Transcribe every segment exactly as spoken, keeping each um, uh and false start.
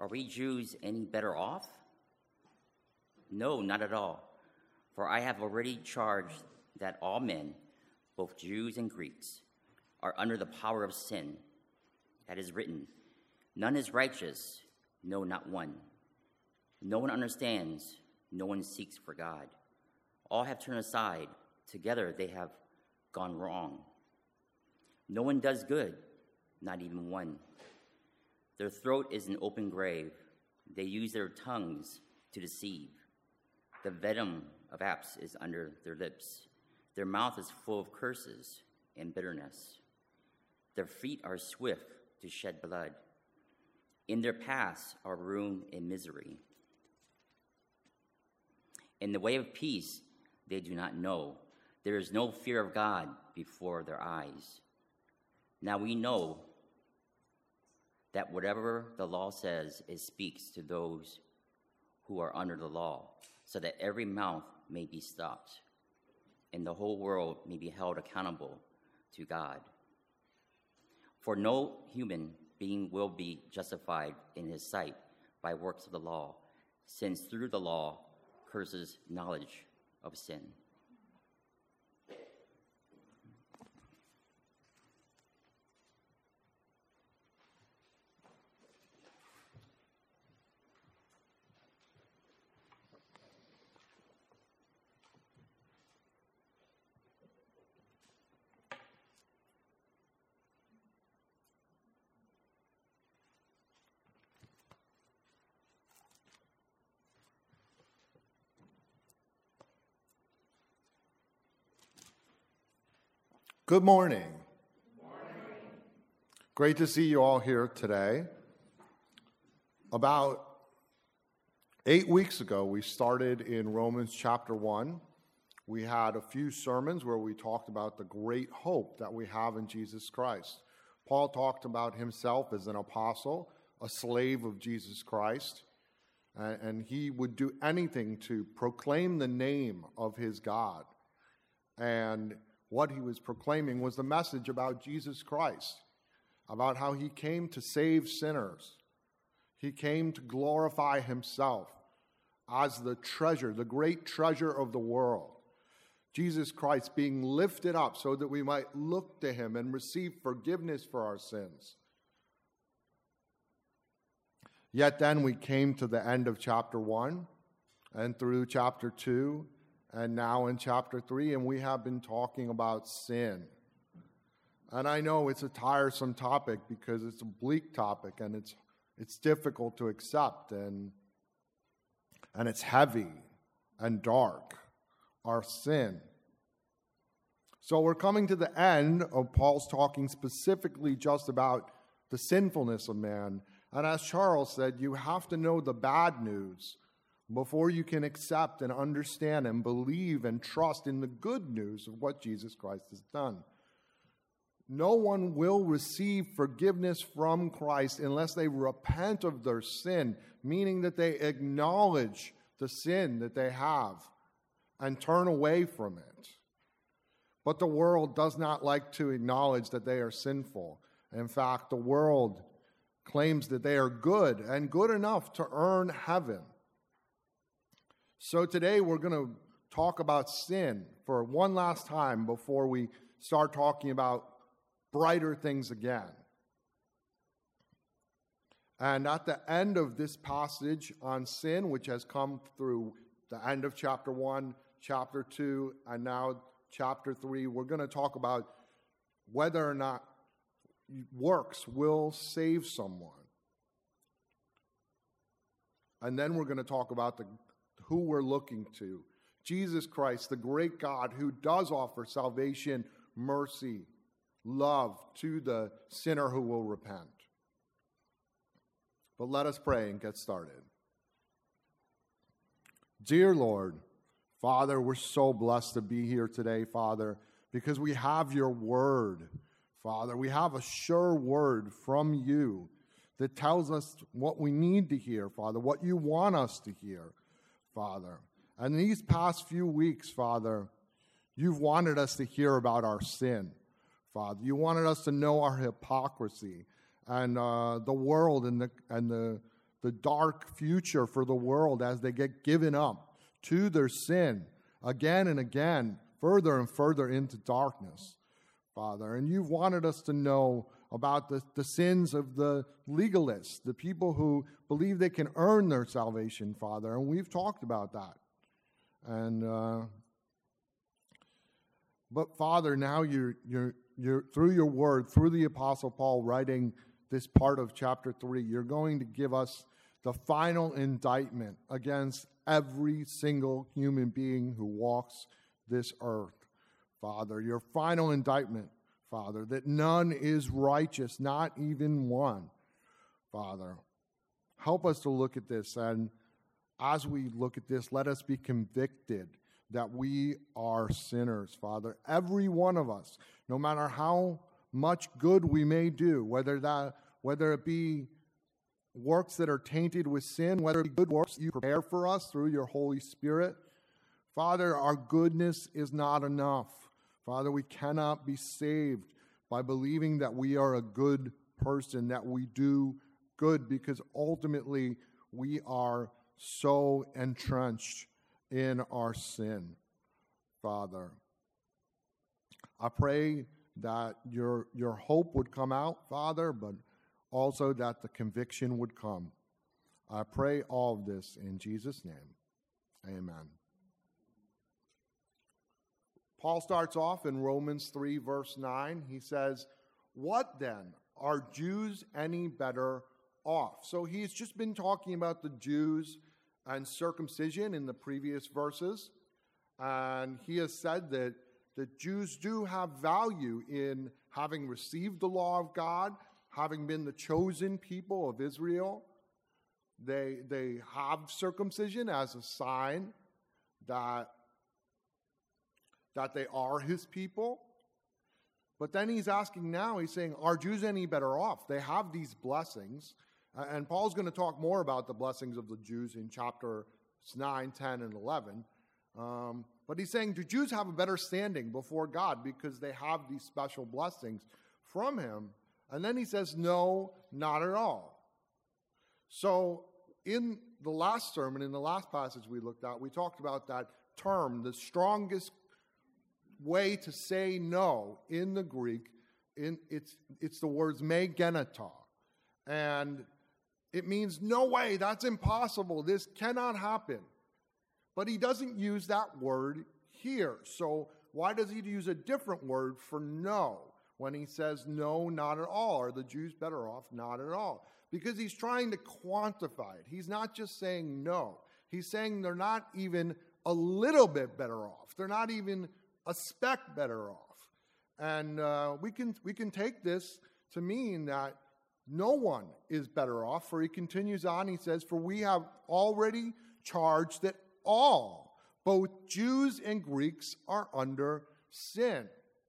Are we Jews any better off? No, not at all. For I have already charged that all men, both Jews and Greeks, are under the power of sin. That is written, none is righteous, no, not one. No one understands, no one seeks for God. All have turned aside, together they have gone wrong. No one does good, not even one. Their throat is an open grave. They use their tongues to deceive. The venom of asps is under their lips. Their mouth is full of curses and bitterness. Their feet are swift to shed blood. In their paths are ruin and misery. In the way of peace they do not know. There is no fear of God before their eyes. Now we know that whatever the law says, it speaks to those who are under the law, so that every mouth may be stopped, and the whole world may be held accountable to God. For no human being will be justified in his sight by works of the law, since through the law curses knowledge of sin. Good morning. Good morning. Great to see you all here today. About eight weeks ago, we started in Romans chapter one. We had a few sermons where we talked about the great hope that we have in Jesus Christ. Paul talked about himself as an apostle, a slave of Jesus Christ, and he would do anything to proclaim the name of his God. And what he was proclaiming was the message about Jesus Christ, about how he came to save sinners. He came to glorify himself as the treasure, the great treasure of the world. Jesus Christ being lifted up so that we might look to him and receive forgiveness for our sins. Yet then we came to the end of chapter one and through chapter two and now in chapter three, and we have been talking about sin. And I know it's a tiresome topic because it's a bleak topic and it's it's difficult to accept and, and it's heavy and dark, our sin. So we're coming to the end of Paul's talking specifically just about the sinfulness of man. And as Charles said, you have to know the bad news before you can accept and understand and believe and trust in the good news of what Jesus Christ has done. No one will receive forgiveness from Christ unless they repent of their sin, meaning that they acknowledge the sin that they have and turn away from it. But the world does not like to acknowledge that they are sinful. In fact, the world claims that they are good and good enough to earn heaven. So today we're going to talk about sin for one last time before we start talking about brighter things again. And at the end of this passage on sin, which has come through the end of chapter one, chapter two, and now chapter three, we're going to talk about whether or not works will save someone. And then we're going to talk about the who we're looking to. Jesus Christ, the great God who does offer salvation, mercy, love to the sinner who will repent. But let us pray and get started. Dear Lord, Father, we're so blessed to be here today, Father, because we have your word, Father. We have a sure word from you that tells us what we need to hear, Father, what you want us to hear, Father. And these past few weeks, Father, you've wanted us to hear about our sin, Father. You wanted us to know our hypocrisy and uh, the world and the and the the dark future for the world as they get given up to their sin again and again, further and further into darkness, Father. And you've wanted us to know about the, the sins of the legalists, the people who believe they can earn their salvation, Father. And we've talked about that. And uh, but Father, now you're you're you're through your word, through the Apostle Paul writing this part of chapter three, you're going to give us the final indictment against every single human being who walks this earth, Father. Your final indictment, Father, that none is righteous, not even one, Father. Help us to look at this, and as we look at this, let us be convicted that we are sinners, Father. Every one of us, no matter how much good we may do, whether that whether it be works that are tainted with sin, whether it be good works you prepare for us through your Holy Spirit, Father, our goodness is not enough. Father, we cannot be saved by believing that we are a good person, that we do good, because ultimately we are so entrenched in our sin, Father. I pray that your, your hope would come out, Father, but also that the conviction would come. I pray all of this in Jesus' name. Amen. Paul starts off in Romans three, verse nine. He says, "What then? Are Jews any better off?" So he's just been talking about the Jews and circumcision in the previous verses. And he has said that the Jews do have value in having received the law of God, having been the chosen people of Israel. They, they have circumcision as a sign that, that they are his people. But then he's asking now, he's saying, are Jews any better off? They have these blessings. And Paul's going to talk more about the blessings of the Jews in chapters nine, ten, and eleven. Um, but he's saying, do Jews have a better standing before God because they have these special blessings from him? And then he says, no, not at all. So in the last sermon, in the last passage we looked at, we talked about that term, the strongest way to say no in the Greek. In, it's, it's the words me geneta. And it means, no way, that's impossible. This cannot happen. But he doesn't use that word here. So why does he use a different word for no when he says no, not at all? Are the Jews better off? Not at all. Because he's trying to quantify it. He's not just saying no. He's saying they're not even a little bit better off. They're not even a speck better off. And uh, we can we can take this to mean that no one is better off. For he continues on, he says, for we have already charged that all, both Jews and Greeks, are under sin.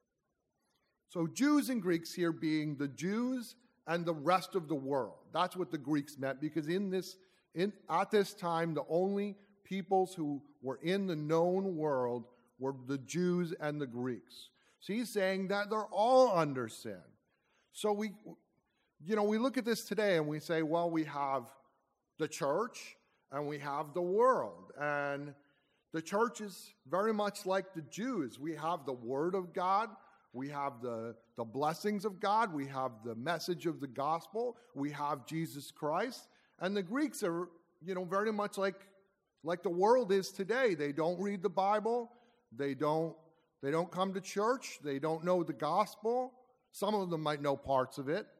So Jews and Greeks here being the Jews and the rest of the world. That's what the Greeks meant, because in this, in, at this time, the only peoples who were in the known world were the Jews and the Greeks. So he's saying that they're all under sin. So we, you know, we look at this today and we say, well, we have the church and we have the world. And the church is very much like the Jews. We have the Word of God. We have the, the blessings of God. We have the message of the gospel. We have Jesus Christ. And the Greeks are, you know, very much like, like the world is today. They don't read the Bible. They don't, they don't come to church. They don't know the gospel. Some of them might know parts of it.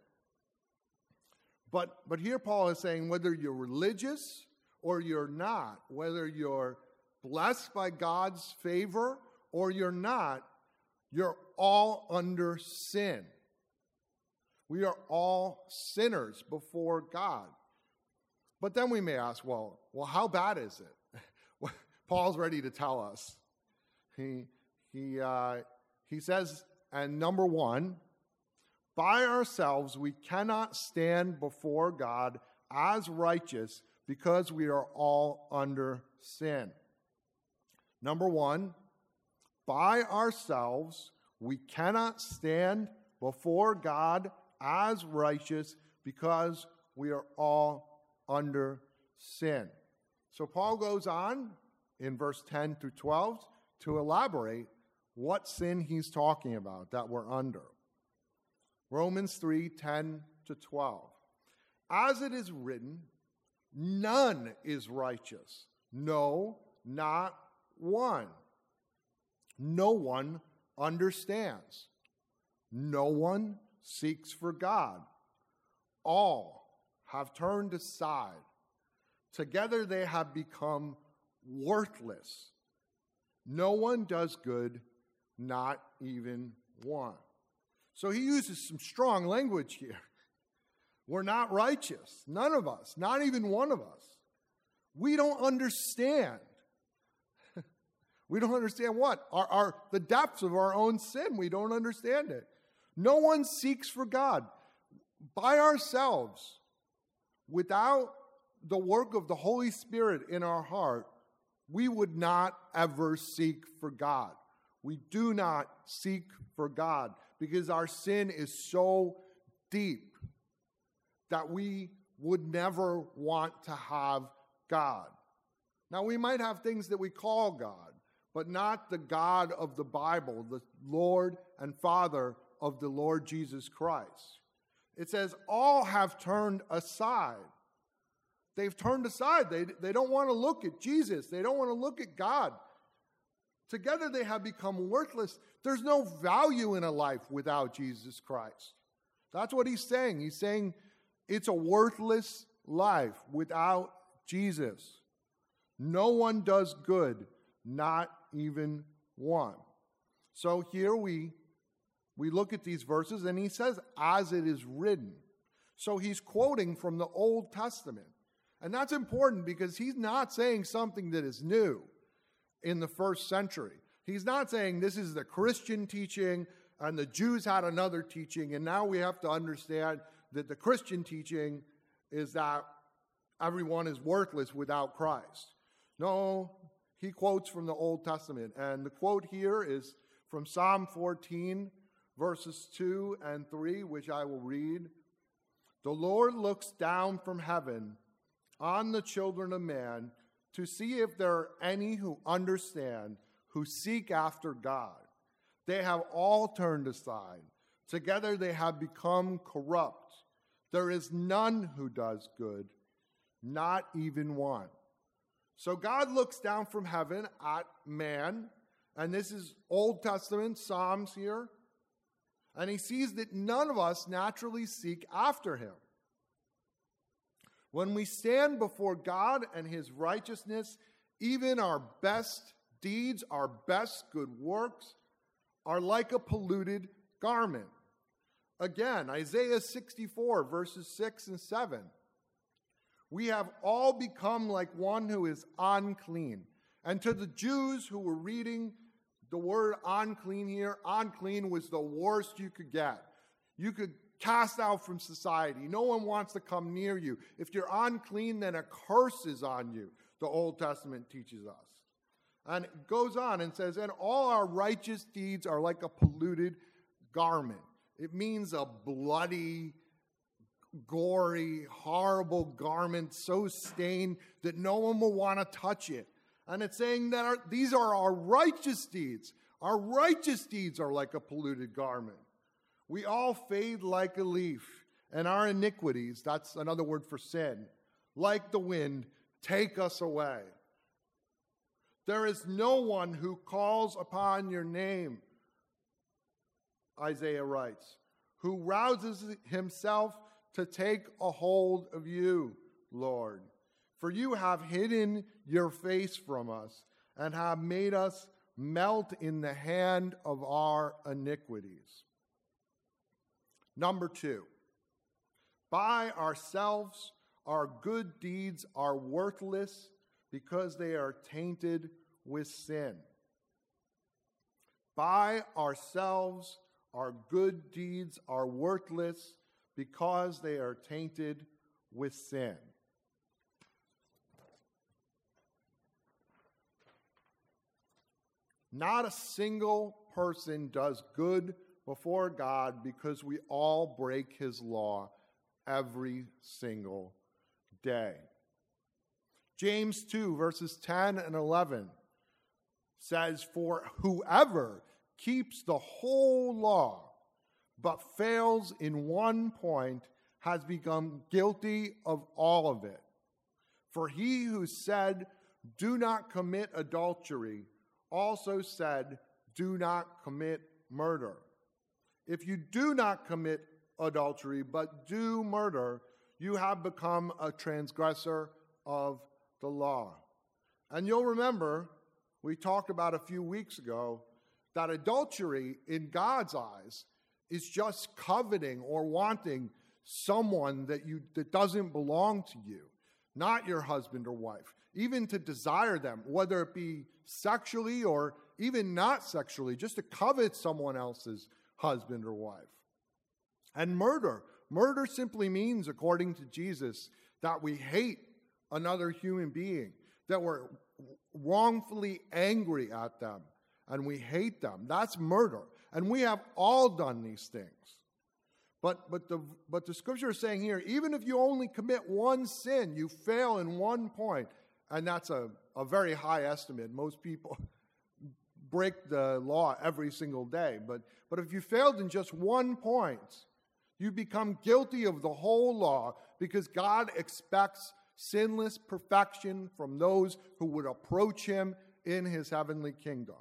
But, but here Paul is saying whether you're religious or you're not, whether you're blessed by God's favor or you're not, you're all under sin. We are all sinners before God. But then we may ask, well, well, how bad is it? Paul's ready to tell us. He, he, uh, he says, and number one, by ourselves we cannot stand before God as righteous because we are all under sin. Number one, by ourselves we cannot stand before God as righteous because we are all under sin. So Paul goes on in verse ten through twelve to elaborate what sin he's talking about that we're under. Romans three, ten to twelve. As it is written, none is righteous. No, not one. No one understands. No one seeks for God. All have turned aside. Together they have become worthless. No one does good, not even one. So he uses some strong language here. We're not righteous. None of us. Not even one of us. We don't understand. We don't understand what? Our, our, the depths of our own sin. We don't understand it. No one seeks for God. By ourselves, without the work of the Holy Spirit in our heart, we would not ever seek for God. We do not seek for God because our sin is so deep that we would never want to have God. Now, we might have things that we call God, but not the God of the Bible, the Lord and Father of the Lord Jesus Christ. It says, all have turned aside. They've turned aside. They, they don't want to look at Jesus. They don't want to look at God. Together they have become worthless. There's no value in a life without Jesus Christ. That's what he's saying. He's saying it's a worthless life without Jesus. No one does good, not even one. So here we, we look at these verses, and he says, as it is written. So he's quoting from the Old Testament. And that's important because he's not saying something that is new in the first century. He's not saying this is the Christian teaching and the Jews had another teaching, and now we have to understand that the Christian teaching is that everyone is worthless without Christ. No, he quotes from the Old Testament. And the quote here is from Psalm fourteen, verses two and three, which I will read. The Lord looks down from heaven on the children of man to see if there are any who understand, who seek after God. They have all turned aside. Together they have become corrupt. There is none who does good, not even one. So God looks down from heaven at man, and this is Old Testament, Psalms here, and he sees that none of us naturally seek after him. When we stand before God and his righteousness, even our best deeds, our best good works, are like a polluted garment. Again, Isaiah sixty-four, verses six and seven. We have all become like one who is unclean. And to the Jews who were reading the word unclean here, unclean was the worst you could get. You could cast out from society. No one wants to come near you. If you're unclean, then a curse is on you, the Old Testament teaches us. And it goes on and says, and all our righteous deeds are like a polluted garment. It means a bloody, gory, horrible garment so stained that no one will want to touch it. And it's saying that our, these are our righteous deeds. Our righteous deeds are like a polluted garment. We all fade like a leaf, and our iniquities, that's another word for sin, like the wind, take us away. There is no one who calls upon your name, Isaiah writes, who rouses himself to take a hold of you, Lord. For you have hidden your face from us and have made us melt in the hand of our iniquities. Number two, by ourselves, our good deeds are worthless because they are tainted with sin. By ourselves, our good deeds are worthless because they are tainted with sin. Not a single person does good before God because we all break his law every single day. James two, verses ten and eleven says, "For whoever keeps the whole law but fails in one point has become guilty of all of it. For he who said, 'Do not commit adultery,' also said, 'Do not commit murder.' If you do not commit adultery but do murder, you have become a transgressor of the law." And you'll remember, we talked about a few weeks ago, that adultery in God's eyes is just coveting or wanting someone that you that doesn't belong to you, not your husband or wife, even to desire them, whether it be sexually or even not sexually, just to covet someone else's husband or wife. And murder. Murder simply means, according to Jesus, that we hate another human being, that we're wrongfully angry at them, and we hate them. That's murder. And we have all done these things. But, but, the, but the scripture is saying here, even if you only commit one sin, you fail in one point, and that's a, a very high estimate. Most people break the law every single day. But, but if you failed in just one point, you become guilty of the whole law, because God expects sinless perfection from those who would approach him in his heavenly kingdom.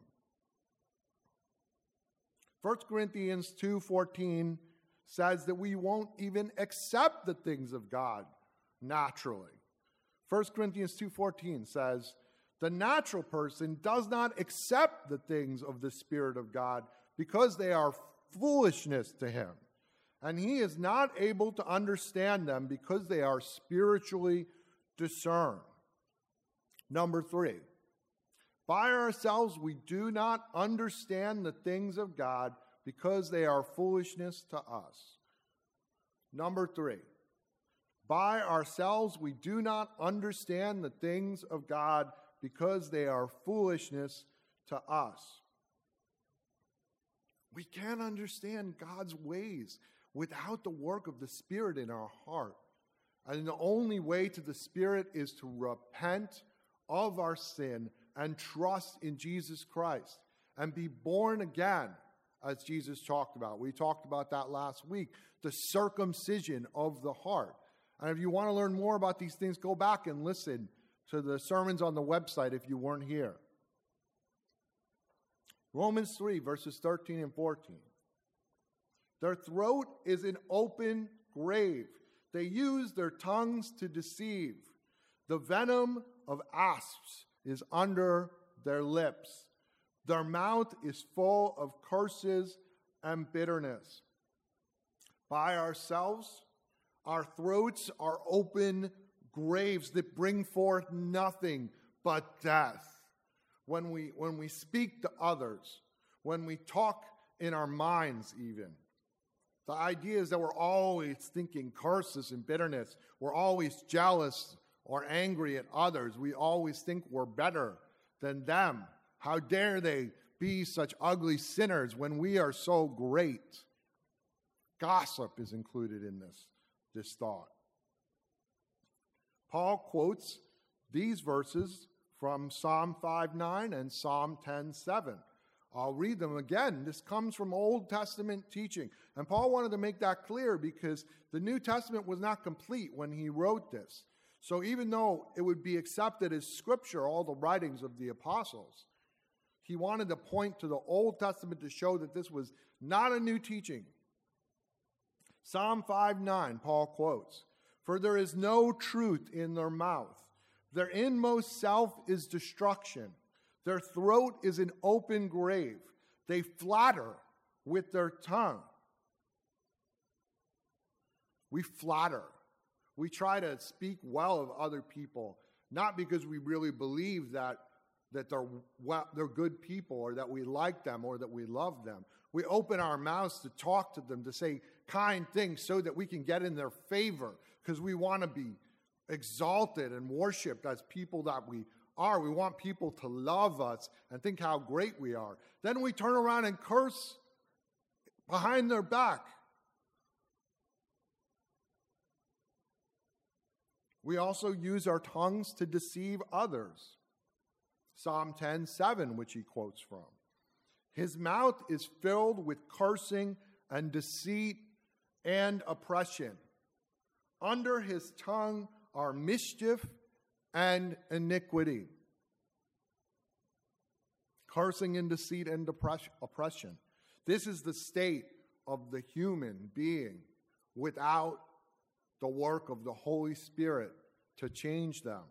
First Corinthians two fourteen says that we won't even accept the things of God naturally. First Corinthians two fourteen says, "The natural person does not accept the things of the Spirit of God because they are foolishness to him, and he is not able to understand them because they are spiritually discerned." Number three, by ourselves we do not understand the things of God because they are foolishness to us. Number three, by ourselves we do not understand the things of God because they are foolishness to us. We can't understand God's ways without the work of the Spirit in our heart. And the only way to the Spirit is to repent of our sin and trust in Jesus Christ and be born again, as Jesus talked about. We talked about that last week, the circumcision of the heart. And if you want to learn more about these things, go back and listen to the sermons on the website if you weren't here. Romans three, verses thirteen and fourteen. "Their throat is an open grave. They use their tongues to deceive. The venom of asps is under their lips. Their mouth is full of curses and bitterness." By ourselves, our throats are open graves that bring forth nothing but death. When we, when we speak to others, when we talk in our minds even, the idea is that we're always thinking curses and bitterness. We're always jealous or angry at others. We always think we're better than them. How dare they be such ugly sinners when we are so great? Gossip is included in this, this thought. Paul quotes these verses from Psalm five nine and Psalm ten seven. I'll read them again. This comes from Old Testament teaching. And Paul wanted to make that clear because the New Testament was not complete when he wrote this. So even though it would be accepted as scripture, all the writings of the apostles, he wanted to point to the Old Testament to show that this was not a new teaching. Psalm five nine, Paul quotes, "For there is no truth in their mouth. Their inmost self is destruction. Their throat is an open grave. They flatter with their tongue." We flatter. We try to speak well of other people, not because we really believe that, that they're, well, they're good people or that we like them or that we love them. We open our mouths to talk to them, to say kind things so that we can get in their favor because we want to be exalted and worshipped as people that we are. We want people to love us and think how great we are. Then we turn around and curse behind their back. We also use our tongues to deceive others. Psalm ten seven, which he quotes from. His mouth is filled with cursing and deceit and oppression. Under his tongue are mischief and iniquity. Cursing and deceit and oppression. This is the state of the human being without the work of the Holy Spirit to change them.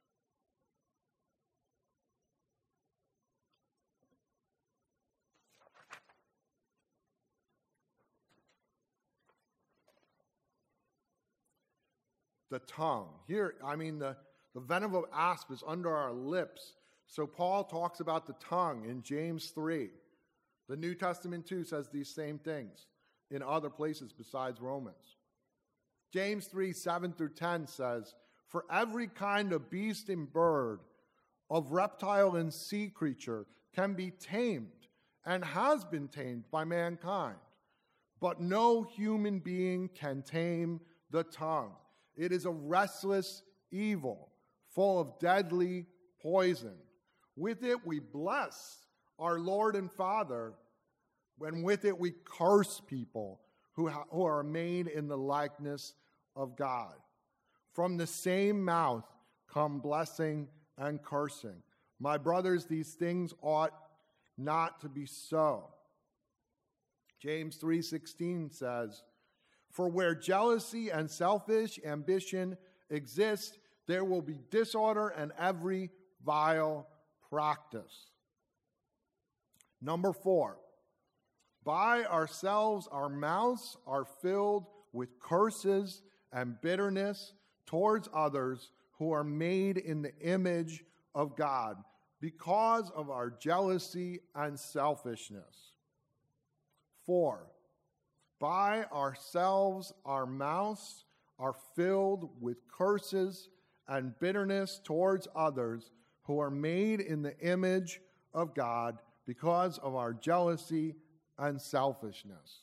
The tongue. Here, I mean, the, the venom of asp is under our lips. So Paul talks about the tongue in James three. The New Testament, too, says these same things in other places besides Romans. James three, seven through ten says, for every kind of beast and bird, of reptile and sea creature can be tamed and has been tamed by mankind. But no human being can tame the tongue. It is a restless evil, full of deadly poison. With it we bless our Lord and Father, when with it we curse people who, ha- who are made in the likeness of God. From the same mouth come blessing and cursing. My brothers, these things ought not to be so. James three sixteen says, for where jealousy and selfish ambition exist, there will be disorder and every vile practice. Number four, by ourselves our mouths are filled with curses and bitterness towards others who are made in the image of God because of our jealousy and selfishness. Four, by ourselves our mouths are filled with curses and bitterness towards others who are made in the image of God because of our jealousy and selfishness.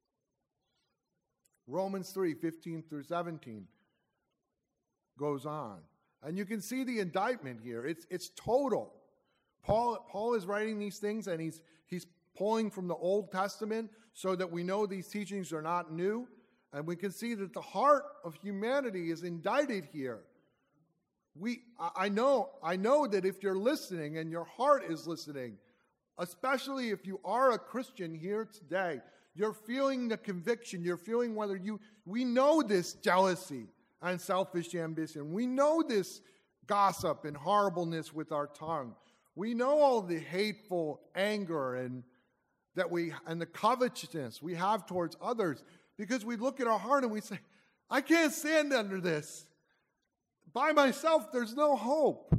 Romans three, fifteen through seventeen goes on. And you can see the indictment here. It's, it's total. Paul, Paul is writing these things, and he's, he's pulling from the Old Testament so that we know these teachings are not new. And we can see that the heart of humanity is indicted here. We, I know, I know that if you're listening and your heart is listening, especially if you are a Christian here today, you're feeling the conviction. You're feeling whether you, we know this jealousy and selfish ambition. We know this gossip and horribleness with our tongue. We know all the hateful anger and that we and the covetousness we have towards others, because we look at our heart and we say, I can't stand under this. By myself, there's no hope.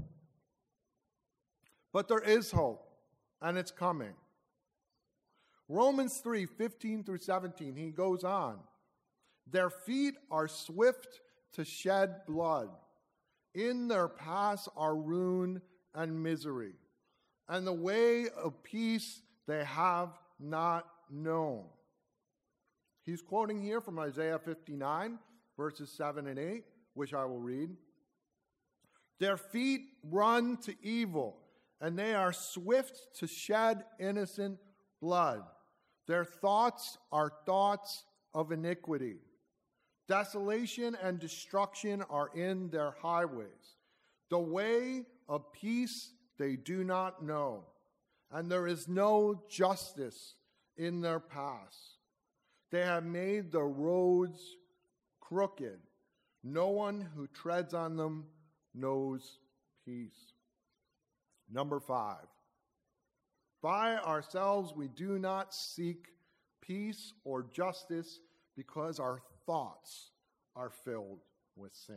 But there is hope, and it's coming. Romans three, fifteen through seventeen, he goes on. Their feet are swift to shed blood. In their paths are ruin and misery. And the way of peace they have not known. He's quoting here from Isaiah fifty-nine, verses seven and eight, which I will read. Their feet run to evil, and they are swift to shed innocent blood. Their thoughts are thoughts of iniquity. Desolation and destruction are in their highways. The way of peace they do not know, and there is no justice in their paths. They have made the roads crooked. No one who treads on them knows peace. Number five, by ourselves we do not seek peace or justice because our thoughts are filled with sin.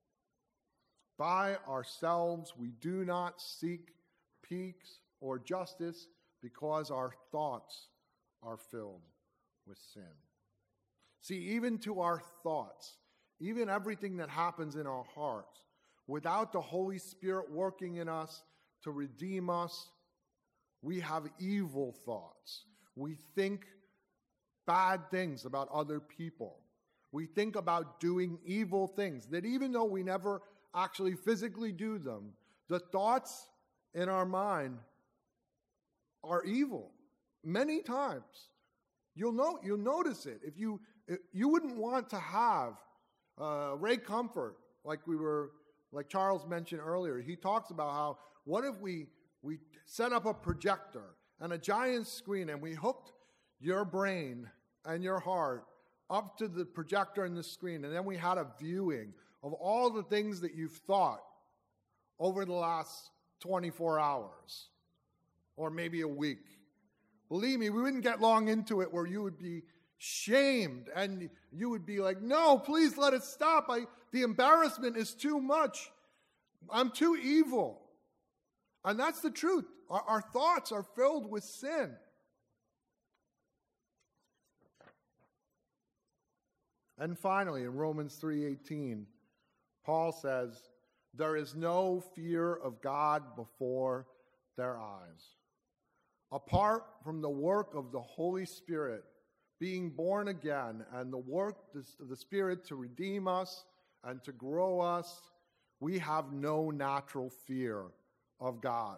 By ourselves we do not seek peace or justice because our thoughts are filled with sin. See, even to our thoughts, even everything that happens in our hearts, without the Holy Spirit working in us to redeem us, we have evil thoughts. We think bad things about other people. We think about doing evil things, that even though we never actually physically do them, the thoughts in our mind are evil. Many times. You'll know, you'll notice it. If you if you wouldn't want to have uh, Ray Comfort, like we were, like Charles mentioned earlier. He talks about how, what if we we set up a projector and a giant screen, and we hooked your brain and your heart up to the projector and the screen, and then we had a viewing of all the things that you've thought over the last twenty-four hours, or maybe a week. Believe me, we wouldn't get long into it where you would be shamed and you would be like, no, please let it stop. I, the embarrassment is too much. I'm too evil. And that's the truth. Our, our thoughts are filled with sin. And finally, in Romans three eighteen, Paul says, there is no fear of God before their eyes. Apart from the work of the Holy Spirit, being born again, and the work of the Spirit to redeem us and to grow us, we have no natural fear of God.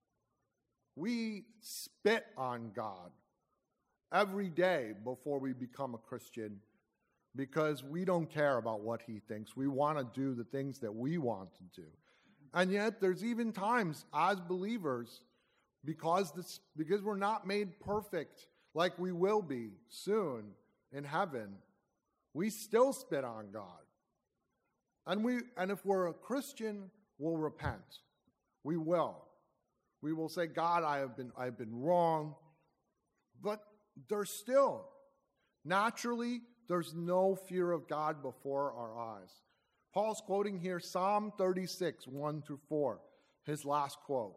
We spit on God every day before we become a Christian because we don't care about what he thinks. We want to do the things that we want to do. And yet there's even times as believers, because this, because we're not made perfect like we will be soon in heaven, we still spit on God. And we and if we're a Christian, we'll repent. We will. We will say, God, I have been I've been wrong. But there's still, naturally, there's no fear of God before our eyes. Paul's quoting here Psalm thirty-six, one through four, his last quote.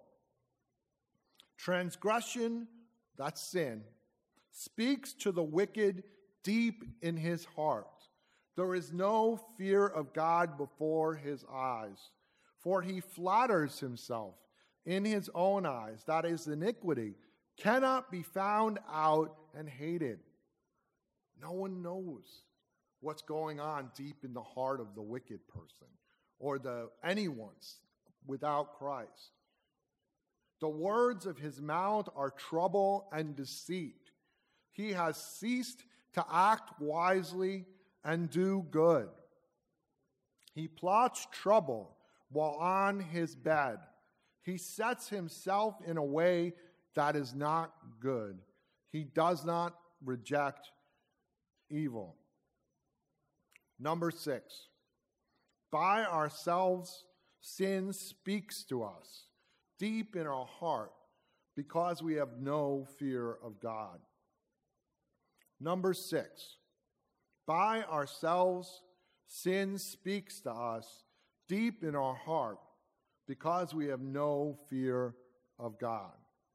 Transgression, that's sin, speaks to the wicked deep in his heart. There is no fear of God before his eyes, for he flatters himself in his own eyes, that is iniquity, cannot be found out and hated. No one knows what's going on deep in the heart of the wicked person or the anyone's without Christ. The words of his mouth are trouble and deceit. He has ceased to act wisely and do good. He plots trouble while on his bed. He sets himself in a way that is not good. He does not reject evil. Number six, by ourselves, sin speaks to us deep in our heart because we have no fear of God. Number six, by ourselves, sin speaks to us deep in our heart because we have no fear of God.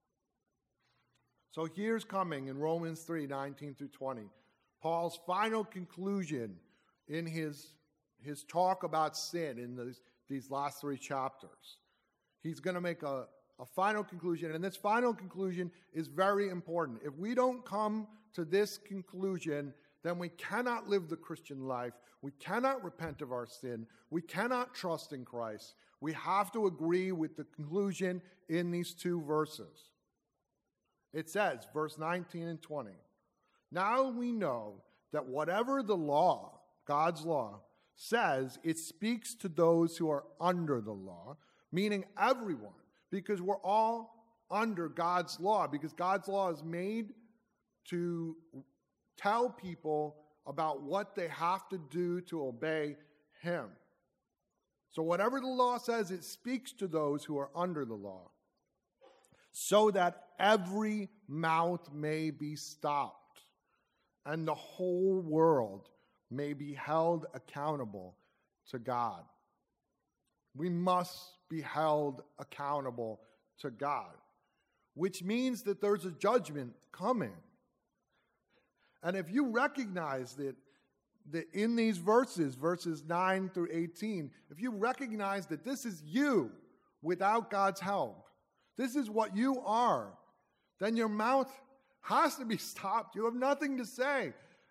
So here's coming in Romans three, nineteen through twenty, Paul's final conclusion in his, his talk about sin in these, these last three chapters. He's going to make a, a final conclusion, and this final conclusion is very important. If we don't come to this conclusion, then we cannot live the Christian life. We cannot repent of our sin. We cannot trust in Christ. We have to agree with the conclusion in these two verses. It says, verse nineteen and twenty, now we know that whatever the law, God's law, says, it speaks to those who are under the law, meaning everyone, because we're all under God's law, because God's law is made to tell people about what they have to do to obey him. So whatever the law says, it speaks to those who are under the law, so that every mouth may be stopped and the whole world may be held accountable to God. We must be held accountable to God, which means that there's a judgment coming. And if you recognize that, that in these verses, verses nine through eighteen, if you recognize that this is you without God's help, this is what you are, then your mouth has to be stopped. You have nothing to say.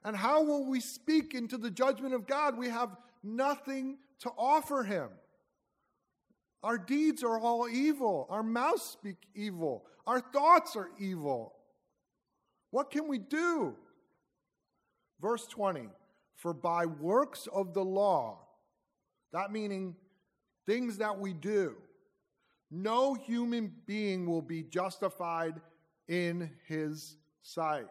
And how will we speak into the judgment of God? We have nothing to offer him. Our deeds are all evil. Our mouths speak evil. Our thoughts are evil. What can we do? Verse twenty, for by works of the law, that meaning things that we do, no human being will be justified in his sight.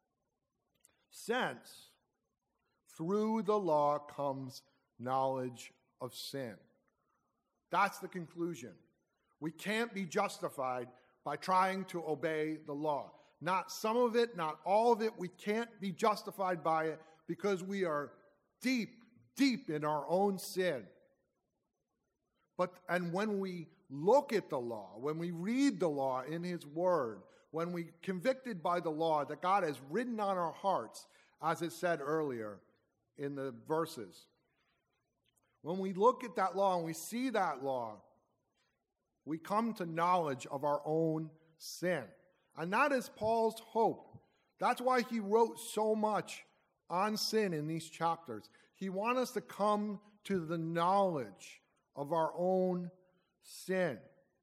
Since through the law comes knowledge of sin. That's the conclusion. We can't be justified by trying to obey the law. Not some of it, not all of it. We can't be justified by it because we are deep, deep in our own sin. But, and when we look at the law, when we read the law in his word, when we convicted by the law that God has written on our hearts, as it said earlier in the verses, when we look at that law and we see that law, we come to knowledge of our own sin. And that is Paul's hope. That's why he wrote so much on sin in these chapters. He wants us to come to the knowledge of our own sin.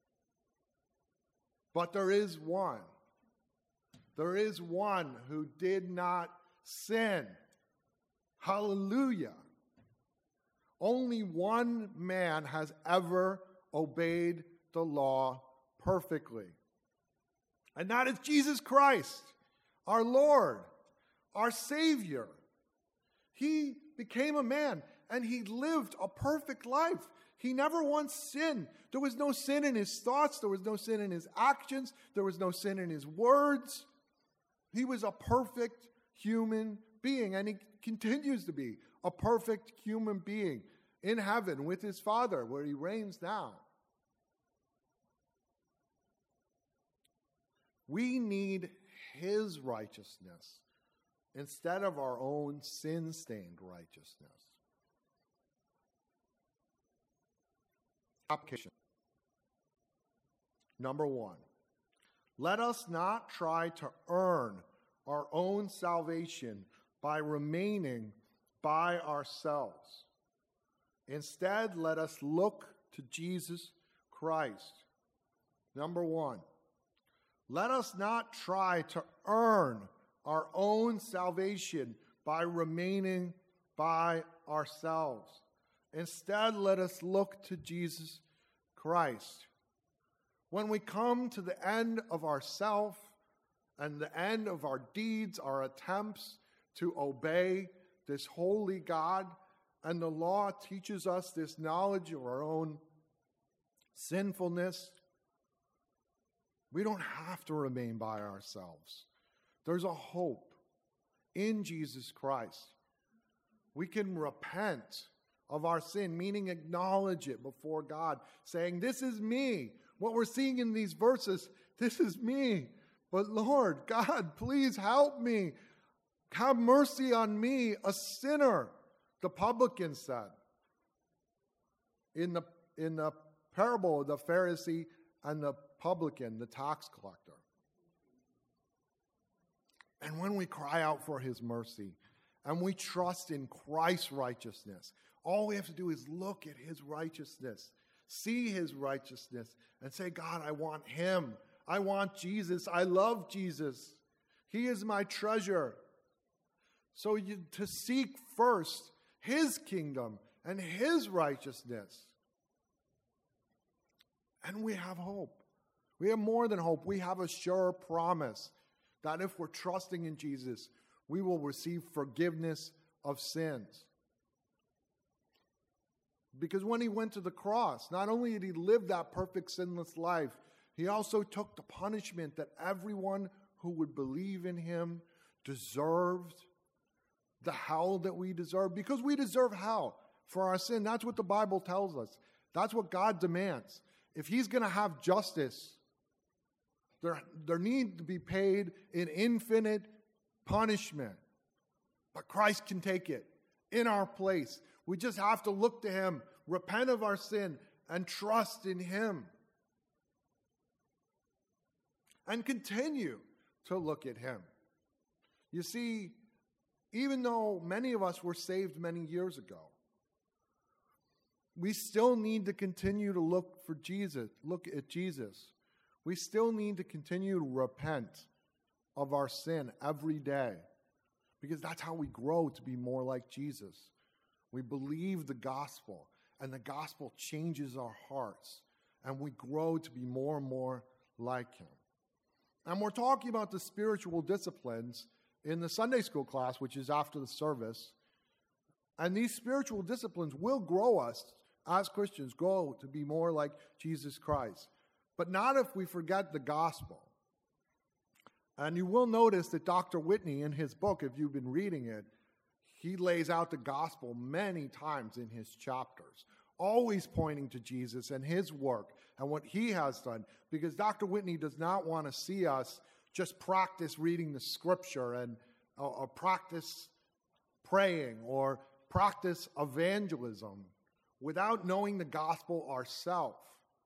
But there is one. There is one who did not sin. Hallelujah. Only one man has ever obeyed the law perfectly. And that is Jesus Christ, our Lord, our Savior. He became a man and he lived a perfect life. He never once sinned. There was no sin in his thoughts. There was no sin in his actions. There was no sin in his words. He was a perfect human being, and he continues to be a perfect human being in heaven with his Father, where he reigns now. We need his righteousness instead of our own sin-stained righteousness. Application. Number one, let us not try to earn our own salvation by remaining by ourselves. Instead, let us look to Jesus Christ. Number one, let us not try to earn our own salvation by remaining by ourselves. Instead, let us look to Jesus Christ. When we come to the end of ourself and the end of our deeds, our attempts to obey this holy God, and the law teaches us this knowledge of our own sinfulness, we don't have to remain by ourselves. There's a hope in Jesus Christ. We can repent of our sin, meaning acknowledge it before God, saying, this is me. What we're seeing in these verses, this is me. But Lord, God, please help me. Have mercy on me, a sinner, the publican said. In the, in the parable of the Pharisee and the publican, the tax collector. And when we cry out for his mercy and we trust in Christ's righteousness, all we have to do is look at his righteousness, see his righteousness, and say, God, I want him. I want Jesus. I love Jesus. He is my treasure. So you, to seek first his kingdom and his righteousness. And we have hope. We have more than hope. We have a sure promise that if we're trusting in Jesus, we will receive forgiveness of sins. Because when he went to the cross, not only did he live that perfect sinless life, he also took the punishment that everyone who would believe in him deserved, the hell that we deserve, because we deserve hell for our sin. That's what the Bible tells us. That's what God demands. If he's going to have justice, there, there need to be paid an infinite punishment. But Christ can take it in our place. We just have to look to him, repent of our sin, and trust in him. And continue to look at him. You see, even though many of us were saved many years ago. We still need to continue to look for Jesus, look at Jesus. We still need to continue to repent of our sin every day, because that's how we grow to be more like Jesus. We believe the gospel, and the gospel changes our hearts, and we grow to be more and more like him. And we're talking about the spiritual disciplines in the Sunday school class, which is after the service. And these spiritual disciplines will grow us as Christians, grow to be more like Jesus Christ. But not if we forget the gospel. And you will notice that Doctor Whitney, in his book, if you've been reading it, he lays out the gospel many times in his chapters, always pointing to Jesus and his work and what he has done, because Doctor Whitney does not want to see us just practice reading the scripture and or, or practice praying or practice evangelism without knowing the gospel ourselves.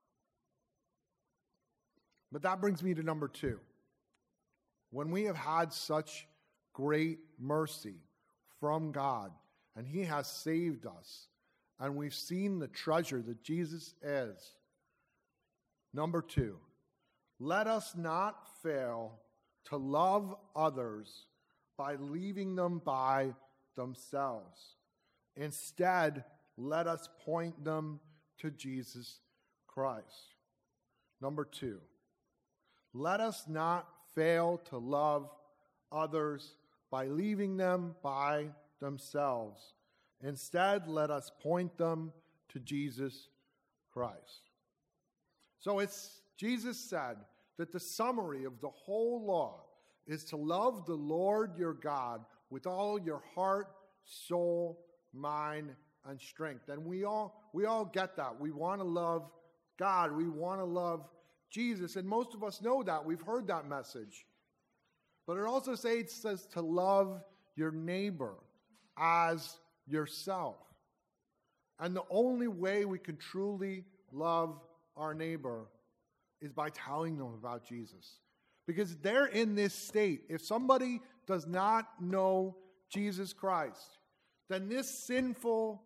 But that brings me to number two. When we have had such great mercy from God, and he has saved us, and we've seen the treasure that Jesus is. Number two, let us not fail to love others by leaving them by themselves. Instead, let us point them to Jesus Christ. Number two, let us not fail to love others by leaving them by themselves. Instead, let us point them to Jesus Christ. So it's Jesus said that the summary of the whole law is to love the Lord your God with all your heart, soul, mind, and strength. And we all we all get that. We want to love God. We want to love Jesus. And most of us know that. We've heard that message. But it also says, it says to love your neighbor as yourself. And the only way we can truly love our neighbor is by telling them about Jesus. Because they're in this state. If somebody does not know Jesus Christ, then this sinful,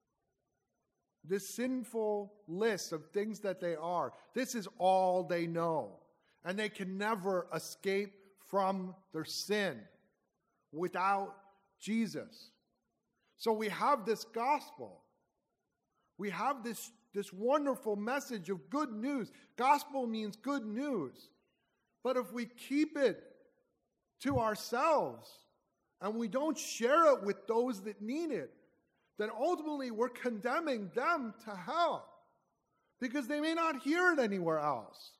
this sinful list of things that they are, this is all they know. And they can never escape from their sin without Jesus. So we have this gospel. We have this, this wonderful message of good news. Gospel means good news. But if we keep it to ourselves and we don't share it with those that need it, then ultimately we're condemning them to hell because they may not hear it anywhere else.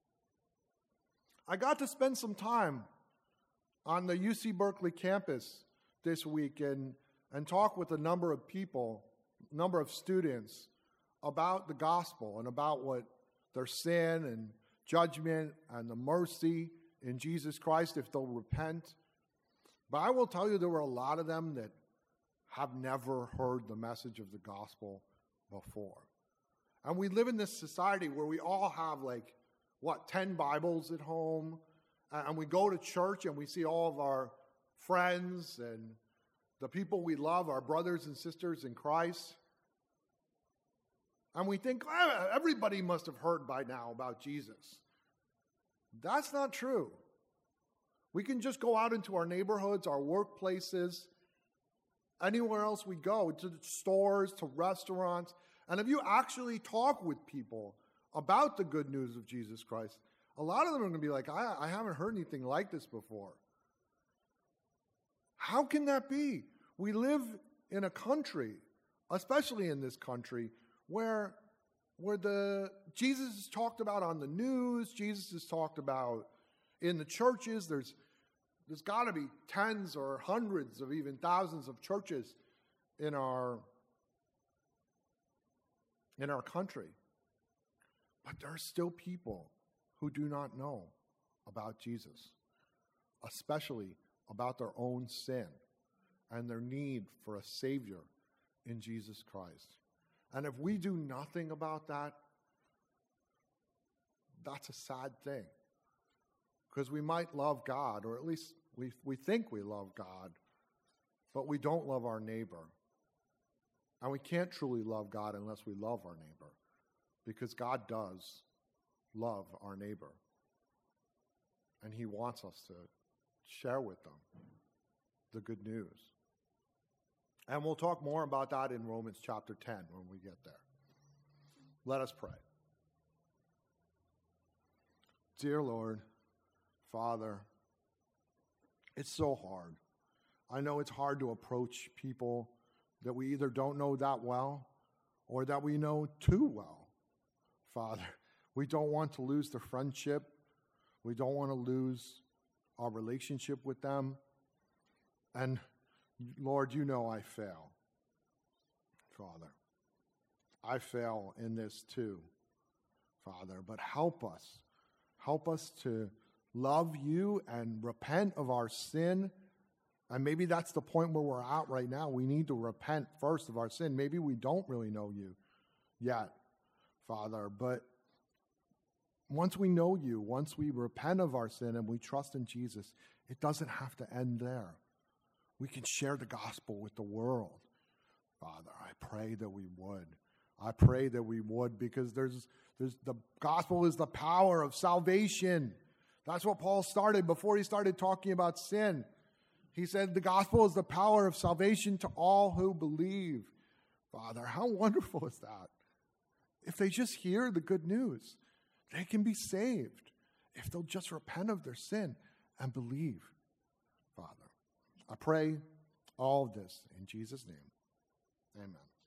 I got to spend some time on the U C Berkeley campus this week and, and talk with a number of people, a number of students about the gospel and about what their sin and judgment and the mercy in Jesus Christ if they'll repent. But I will tell you there were a lot of them that have never heard the message of the gospel before. And we live in this society where we all have like, what, ten Bibles at home, and we go to church and we see all of our friends and the people we love, our brothers and sisters in Christ. And we think, oh, everybody must have heard by now about Jesus. That's not true. We can just go out into our neighborhoods, our workplaces, anywhere else we go, to stores, to restaurants. And if you actually talk with people about the good news of Jesus Christ, a lot of them are going to be like, I, I haven't heard anything like this before. How can that be? We live in a country, especially in this country, where, where the Jesus is talked about on the news, Jesus is talked about in the churches. There's, there's got to be tens or hundreds of even thousands of churches in our, in our country. But there are still people who do not know about Jesus, especially about their own sin and their need for a Savior in Jesus Christ. And if we do nothing about that, that's a sad thing. Because we might love God, or at least we, we think we love God, but we don't love our neighbor. And we can't truly love God unless we love our neighbor, because God does love our neighbor. And he wants us to share with them the good news. And we'll talk more about that in Romans chapter ten when we get there. Let us pray. Dear Lord, Father, it's so hard. I know it's hard to approach people that we either don't know that well or that we know too well. Father, we don't want to lose the friendship. We don't want to lose our relationship with them. And Lord, you know I fail, Father. I fail in this too, Father. But help us. Help us to love you and repent of our sin. And maybe that's the point where we're at right now. We need to repent first of our sin. Maybe we don't really know you yet, Father. But once we know you, once we repent of our sin and we trust in Jesus, it doesn't have to end there. We can share the gospel with the world. Father, I pray that we would. I pray that we would, because there's, there's the gospel is the power of salvation. That's what Paul started before he started talking about sin. He said the gospel is the power of salvation to all who believe. Father, how wonderful is that? If they just hear the good news, they can be saved if they'll just repent of their sin and believe. Father, I pray all of this in Jesus' name. Amen.